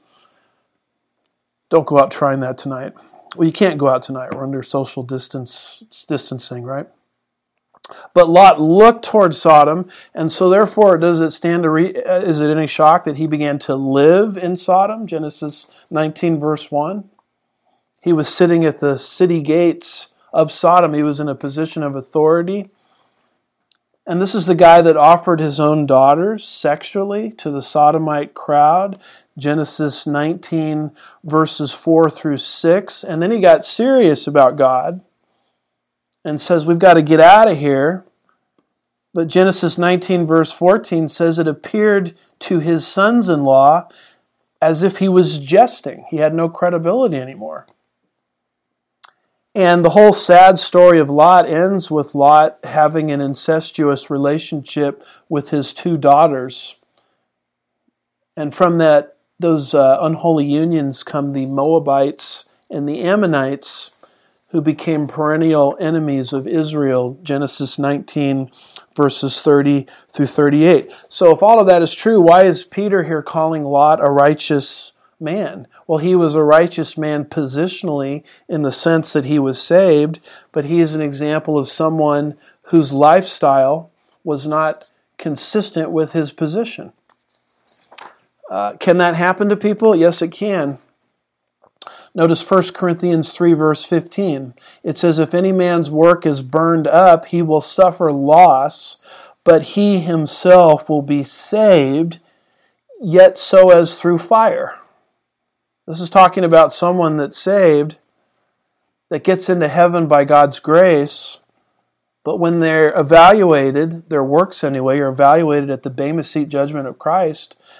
don't go out trying that tonight. Well, you can't go out tonight. We're under social distancing, right? But Lot looked towards Sodom, and so therefore, does it stand to is it any shock that he began to live in Sodom? Genesis 19, verse 1. He was sitting at the city gates of Sodom. He was in a position of authority. And this is the guy that offered his own daughters sexually to the sodomite crowd. Genesis 19, verses 4 through 6. And then he got serious about God and says, we've got to get out of here. But Genesis 19, verse 14 says it appeared to his sons-in-law as if he was jesting. He had no credibility anymore. And the whole sad story of Lot ends with Lot having an incestuous relationship with his 2 daughters. And from those unholy unions come the Moabites and the Ammonites, who became perennial enemies of Israel, Genesis 19, verses 30 through 38. So if all of that is true, why is Peter here calling Lot a righteous man? Well, he was a righteous man positionally in the sense that he was saved, but he is an example of someone whose lifestyle was not consistent with his position. Can that happen to people? Yes, it can. Notice 1 Corinthians 3, verse 15. It says, if any man's work is burned up, he will suffer loss, but he himself will be saved, yet so as through fire. This is talking about someone that's saved, that gets into heaven by God's grace, but when they're evaluated, their works anyway, are evaluated at the Bema Seat judgment of Christ,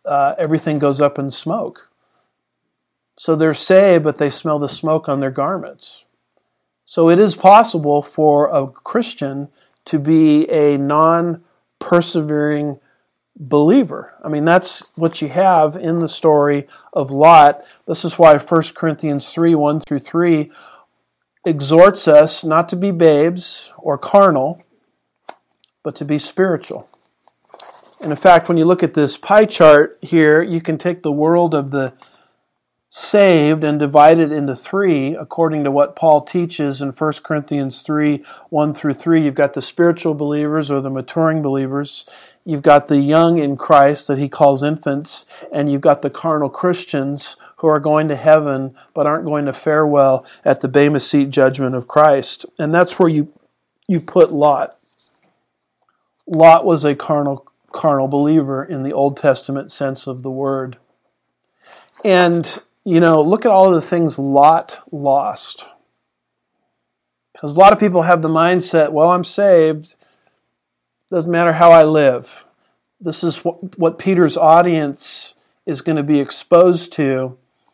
everything goes up in smoke. So they're saved, but they smell the smoke on their garments. So it is possible for a Christian to be a non-persevering believer. I mean, that's what you have in the story of Lot. This is why 1 Corinthians 3, 1 through 3 exhorts us not to be babes or carnal, but to be spiritual. And in fact, when you look at this pie chart here, you can take the world of the saved and divide it into three according to what Paul teaches in 1 Corinthians 3, 1 through 3. You've got the spiritual believers or the maturing believers. You've got the young in Christ that he calls infants. And you've got the carnal Christians who are going to heaven but aren't going to fare well at the Bema Seat judgment of Christ. And that's where you put Lot. Lot was a carnal believer in the Old Testament sense of the word. And look at all of the things Lot lost. Because a lot of people have the mindset, well, I'm saved. Doesn't matter how I live. This is what Peter's audience is going to be exposed to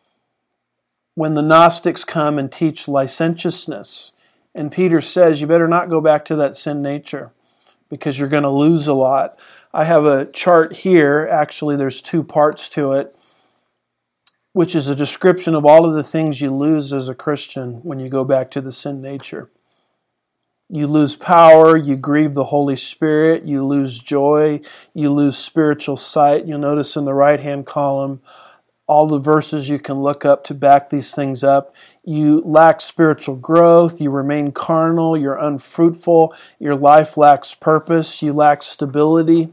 when the Gnostics come and teach licentiousness. And Peter says, you better not go back to that sin nature because you're going to lose a lot. I have a chart here. Actually, there's two parts to it, which is a description of all of the things you lose as a Christian when you go back to the sin nature. You lose power, you grieve the Holy Spirit, you lose joy, you lose spiritual sight. You'll notice in the right-hand column all the verses you can look up to back these things up. You lack spiritual growth, you remain carnal, you're unfruitful, your life lacks purpose, you lack stability.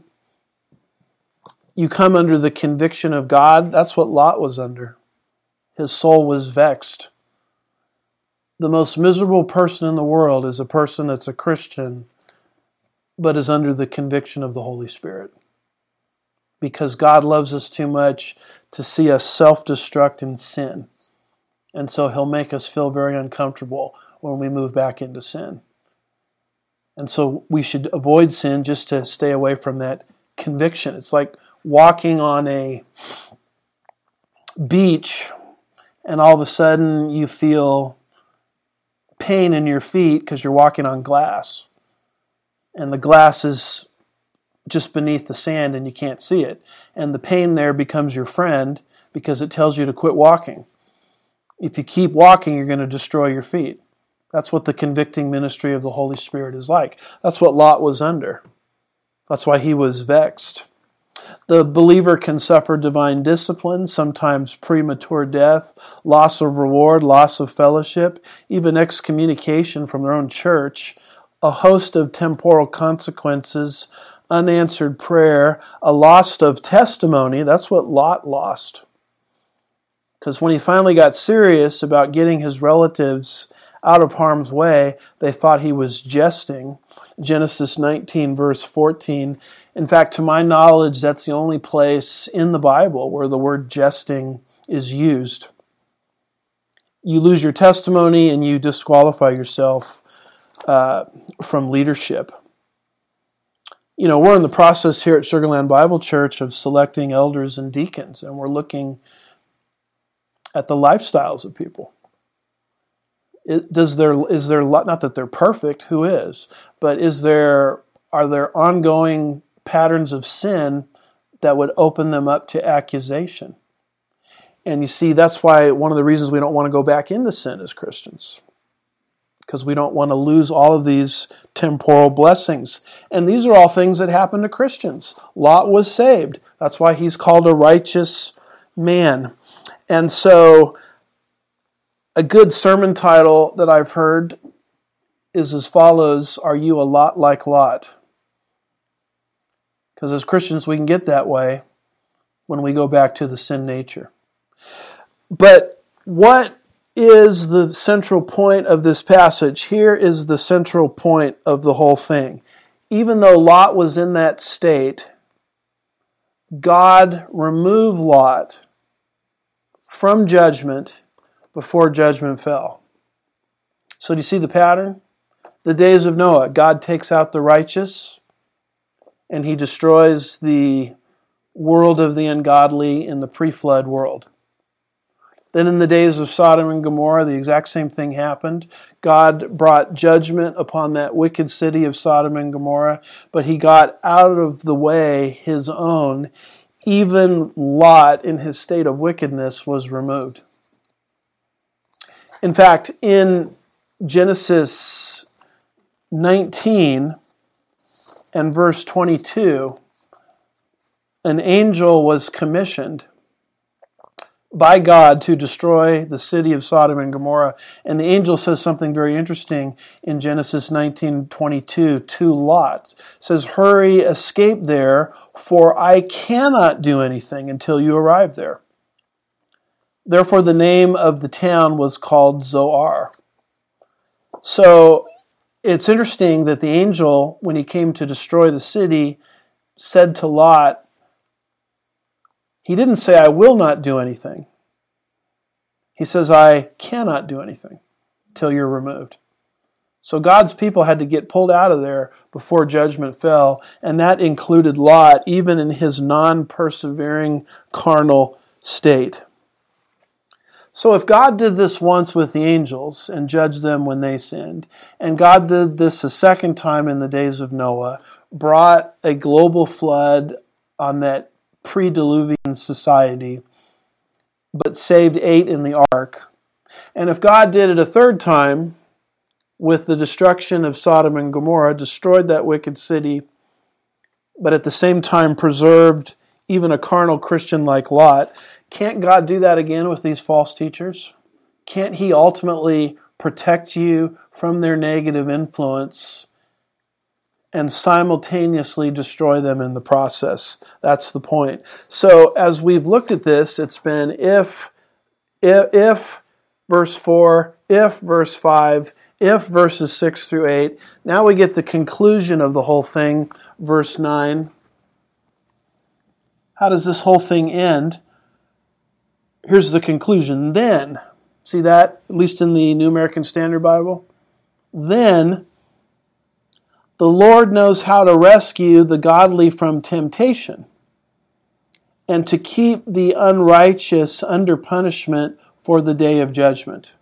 You come under the conviction of God. That's what Lot was under. His soul was vexed. The most miserable person in the world is a person that's a Christian, but is under the conviction of the Holy Spirit. Because God loves us too much to see us self-destruct in sin. And so He'll make us feel very uncomfortable when we move back into sin. And so we should avoid sin just to stay away from that conviction. It's like walking on a beach and all of a sudden you feel pain in your feet because you're walking on glass. And the glass is just beneath the sand and you can't see it. And the pain there becomes your friend because it tells you to quit walking. If you keep walking, you're going to destroy your feet. That's what the convicting ministry of the Holy Spirit is like. That's what Lot was under. That's why he was vexed. The believer can suffer divine discipline, sometimes premature death, loss of reward, loss of fellowship, even excommunication from their own church, a host of temporal consequences, unanswered prayer, a loss of testimony. That's what Lot lost. Because when he finally got serious about getting his relatives out of harm's way, they thought he was jesting. Genesis 19, verse 14. In fact, to my knowledge, that's the only place in the Bible where the word jesting is used. You lose your testimony and you disqualify yourself from leadership. We're in the process here at Sugarland Bible Church of selecting elders and deacons, and we're looking at the lifestyles of people. Is there not that they're perfect, who is, but are there ongoing patterns of sin that would open them up to accusation? And you see, that's why one of the reasons we don't want to go back into sin as Christians, because we don't want to lose all of these temporal blessings. And these are all things that happen to Christians. Lot was saved. That's why he's called a righteous man. And so a good sermon title that I've heard is as follows: Are you a lot like Lot? Because as Christians, we can get that way when we go back to the sin nature. But what is the central point of this passage? Here is the central point of the whole thing. Even though Lot was in that state, God removed Lot from judgment before judgment fell. So do you see the pattern? The days of Noah, God takes out the righteous and He destroys the world of the ungodly in the pre-flood world. Then in the days of Sodom and Gomorrah, the exact same thing happened. God brought judgment upon that wicked city of Sodom and Gomorrah, but he got out of the way his own. Even Lot, in his state of wickedness, was removed. In fact, in Genesis 19 and verse 22, an angel was commissioned by God to destroy the city of Sodom and Gomorrah. And the angel says something very interesting in Genesis 19:22 to Lot. It says, "Hurry, escape there, for I cannot do anything until you arrive there." Therefore the name of the town was called Zoar. So it's interesting that the angel, when he came to destroy the city, said to Lot, he didn't say, "I will not do anything." He says, "I cannot do anything till you're removed." So God's people had to get pulled out of there before judgment fell, and that included Lot, even in his non-persevering carnal state. So if God did this once with the angels and judged them when they sinned, and God did this a second time in the days of Noah, brought a global flood on that pre-diluvian society, but saved 8 in the ark. And if God did it a third time with the destruction of Sodom and Gomorrah, destroyed that wicked city, but at the same time preserved even a carnal Christian like Lot, can't God do that again with these false teachers? Can't he ultimately protect you from their negative influence and simultaneously destroy them in the process? That's the point. So as we've looked at this, it's been if verse 4, if verse 5, if verses 6 through 8. Now we get the conclusion of the whole thing, verse 9. How does this whole thing end? Here's the conclusion. Then, see that, at least in the New American Standard Bible? Then the Lord knows how to rescue the godly from temptation and to keep the unrighteous under punishment for the day of judgment.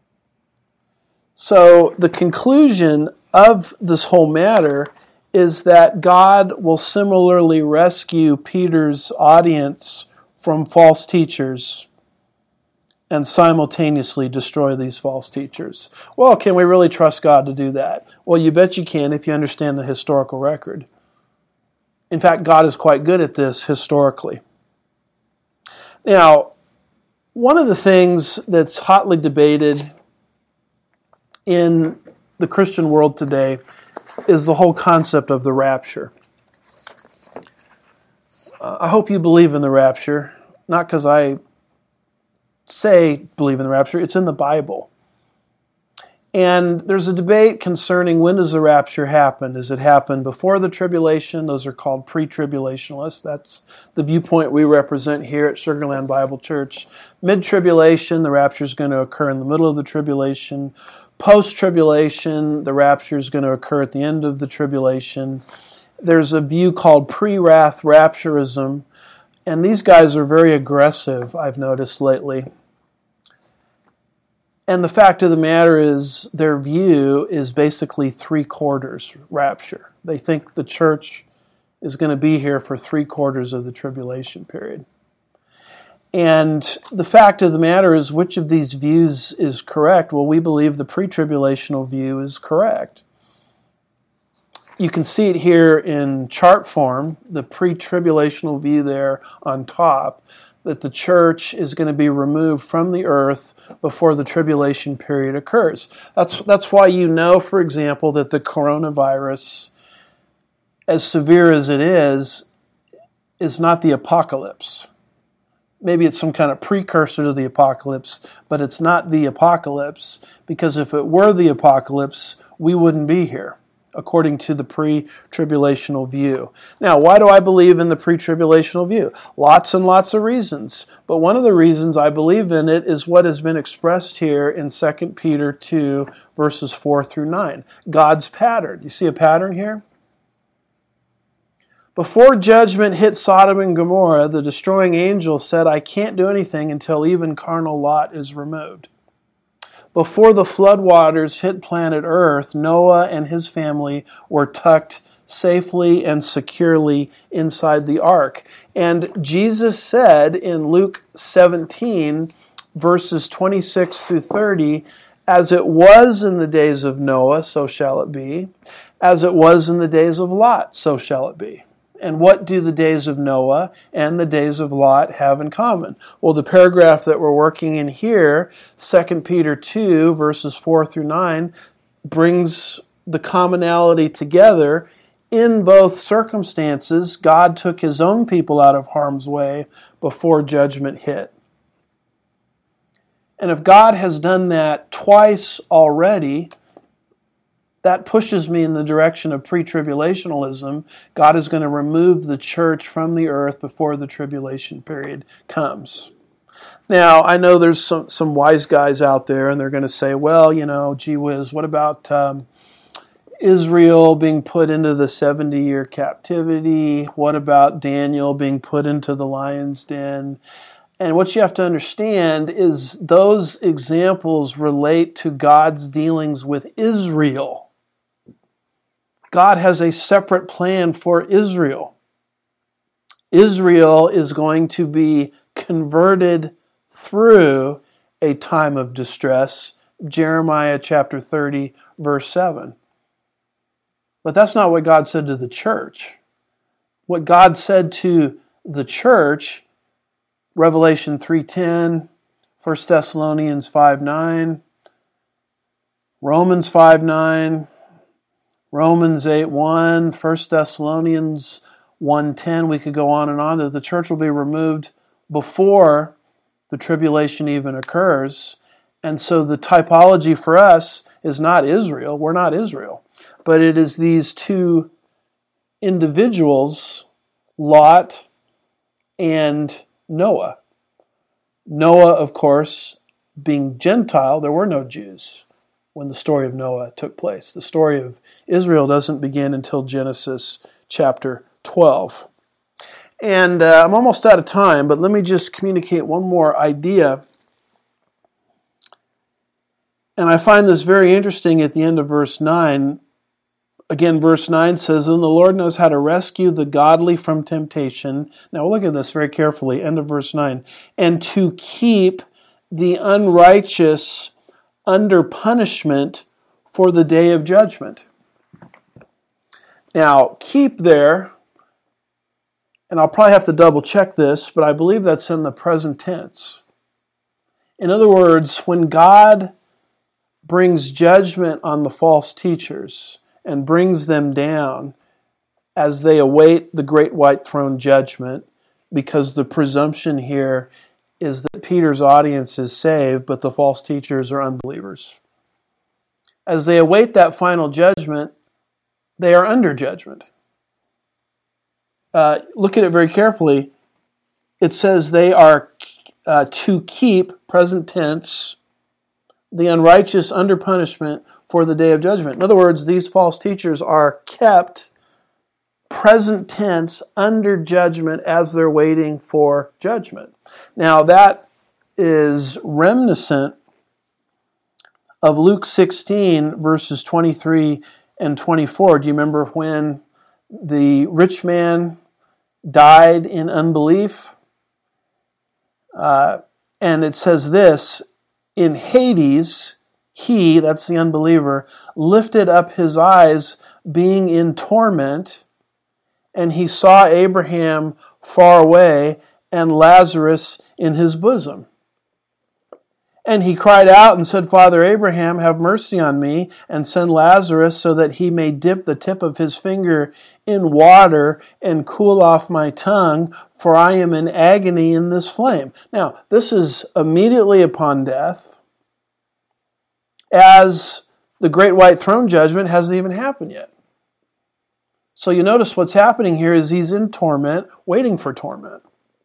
So the conclusion of this whole matter is that God will similarly rescue Peter's audience from false teachers and simultaneously destroy these false teachers. Well, can we really trust God to do that? Well, you bet you can if you understand the historical record. In fact, God is quite good at this historically. Now, one of the things that's hotly debated in the Christian world today is the whole concept of the rapture. I hope you believe in the rapture, not because I say believe in the rapture, it's in the Bible. And there's a debate concerning when does the rapture happen. Does it happen before the tribulation? Those are called pre-tribulationalists. That's the viewpoint we represent here at Sugar Land Bible Church. Mid-tribulation, the rapture is going to occur in the middle of the tribulation. Post-tribulation, the rapture is going to occur at the end of the tribulation. There's a view called pre-wrath rapturism, and these guys are very aggressive, I've noticed lately. And the fact of the matter is, their view is basically 3/4 rapture. They think the church is going to be here for 3/4 of the tribulation period. And the fact of the matter is, which of these views is correct? Well, we believe the pre-tribulational view is correct. You can see it here in chart form, the pre-tribulational view there on top, that the church is going to be removed from the earth before the tribulation period occurs. That's why you know, for example, that the coronavirus, as severe as it is not the apocalypse. Maybe it's some kind of precursor to the apocalypse, but it's not the apocalypse, because if it were the apocalypse, we wouldn't be here, according to the pre-tribulational view. Now, why do I believe in the pre-tribulational view? Lots and lots of reasons. But one of the reasons I believe in it is what has been expressed here in 2 Peter 2, verses 4 through 9. God's pattern. You see a pattern here? Before judgment hit Sodom and Gomorrah, the destroying angel said, I can't do anything until even carnal Lot is removed. Before the floodwaters hit planet Earth, Noah and his family were tucked safely and securely inside the ark. And Jesus said in Luke 17, verses 26 through 30, as it was in the days of Noah, so shall it be. As it was in the days of Lot, so shall it be. And what do the days of Noah and the days of Lot have in common? Well, the paragraph that we're working in here, 2 Peter 2, verses 4 through 9, brings the commonality together. In both circumstances, God took his own people out of harm's way before judgment hit. And if God has done that twice already, that pushes me in the direction of pre-tribulationalism. God is going to remove the church from the earth before the tribulation period comes. Now, I know there's some wise guys out there, and they're going to say, well, gee whiz, what about Israel being put into the 70-year captivity? What about Daniel being put into the lion's den? And what you have to understand is those examples relate to God's dealings with Israel. God has a separate plan for Israel. Israel is going to be converted through a time of distress. Jeremiah chapter 30, verse 7. But that's not what God said to the church. What God said to the church, Revelation 3:10, 1 Thessalonians 5:9, Romans 5:9, Romans 8:1, 1 Thessalonians 1:10, we could go on and on, that the church will be removed before the tribulation even occurs. And so the typology for us is not Israel. We're not Israel. But it is these two individuals, Lot and Noah. Noah, of course, being Gentile, there were no Jews when the story of Noah took place. The story of Israel doesn't begin until Genesis chapter 12. And I'm almost out of time, but let me just communicate one more idea. And I find this very interesting at the end of verse 9. Again, verse 9 says, and the Lord knows how to rescue the godly from temptation. Now look at this very carefully, end of verse 9. And to keep the unrighteous under punishment for the day of judgment. Now, keep there, and I'll probably have to double check this, but I believe that's in the present tense. In other words, when God brings judgment on the false teachers and brings them down as they await the great white throne judgment, because the presumption here is that Peter's audience is saved, but the false teachers are unbelievers. As they await that final judgment, they are under judgment. Look at it very carefully. It says they are to keep, present tense, the unrighteous under punishment for the day of judgment. In other words, these false teachers are kept, present tense, under judgment as they're waiting for judgment. Now that is reminiscent of Luke 16, verses 23 and 24. Do you remember when the rich man died in unbelief? And it says this, in Hades, he, that's the unbeliever, lifted up his eyes being in torment, and he saw Abraham far away and Lazarus in his bosom. And he cried out and said, Father Abraham, have mercy on me, and send Lazarus so that he may dip the tip of his finger in water and cool off my tongue, for I am in agony in this flame. Now, this is immediately upon death, as the great white throne judgment hasn't even happened yet. So you notice what's happening here is he's in torment, waiting for torment.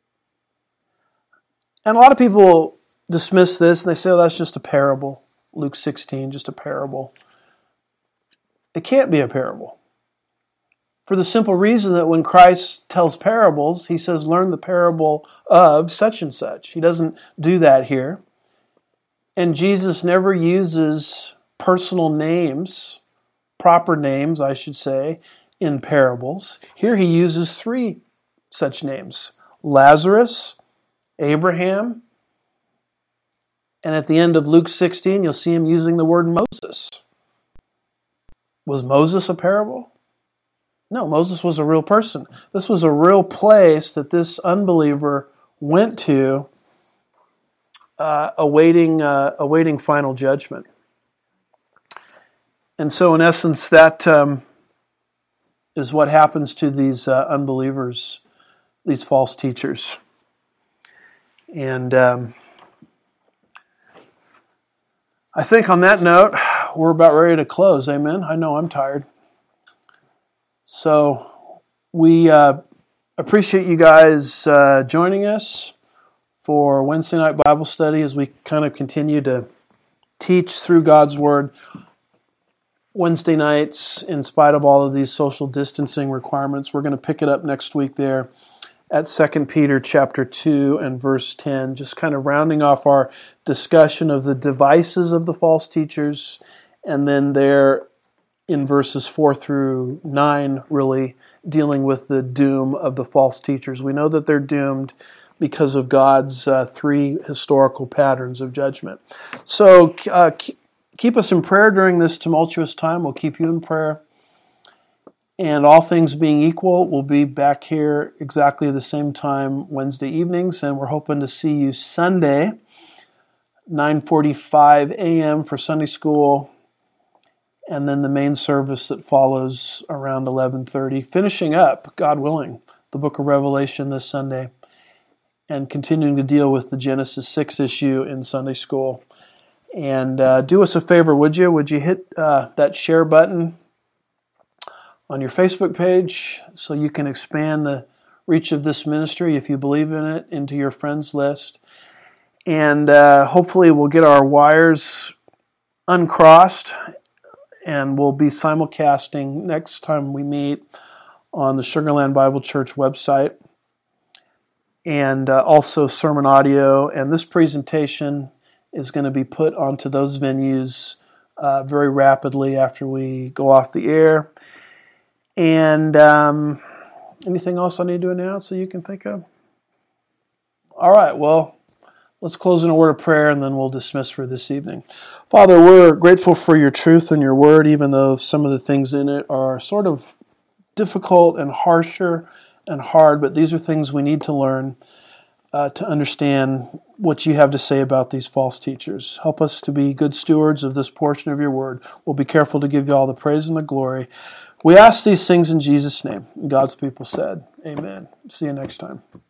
And a lot of people dismiss this and they say, oh, that's just a parable. Luke 16, just a parable. It can't be a parable. for the simple reason that when Christ tells parables, he says, learn the parable of such and such. He doesn't do that here. And Jesus never uses personal names, proper names, I should say, in parables. Here he uses three such names: Lazarus, Abraham, and at the end of Luke 16, you'll see him using the word Moses. Was Moses a parable? No, Moses was a real person. This was a real place that this unbeliever went to awaiting final judgment. And so in essence, that is what happens to these unbelievers, these false teachers. And I think on that note, we're about ready to close. Amen? I know I'm tired. So we appreciate you guys joining us for Wednesday night Bible study as we kind of continue to teach through God's Word. Wednesday nights, in spite of all of these social distancing requirements, we're going to pick it up next week there at 2 Peter chapter 2 and verse 10, just kind of rounding off our discussion of the devices of the false teachers, and then there in verses 4 through 9, really dealing with the doom of the false teachers. We know that they're doomed because of God's three historical patterns of judgment. So keep us in prayer during this tumultuous time. We'll keep you in prayer. And all things being equal, we'll be back here exactly the same time Wednesday evenings, and we're hoping to see you Sunday, 9:45 a.m. for Sunday school, and then the main service that follows around 11:30, finishing up, God willing, the book of Revelation this Sunday, and continuing to deal with the Genesis 6 issue in Sunday school. And do us a favor, would you? Would you hit that share button on your Facebook page so you can expand the reach of this ministry, if you believe in it, into your friends list. And hopefully we'll get our wires uncrossed, and we'll be simulcasting next time we meet on the Sugarland Bible Church website, and also sermon audio. And this presentation is going to be put onto those venues very rapidly after we go off the air. And anything else I need to announce that you can think of? All right, well, let's close in a word of prayer and then we'll dismiss for this evening. Father, we're grateful for your truth and your word, even though some of the things in it are sort of difficult and harsher and hard, but these are things we need to learn to understand what you have to say about these false teachers. Help us to be good stewards of this portion of your word. We'll be careful to give you all the praise and the glory. We ask these things in Jesus' name. God's people said, amen. See you next time.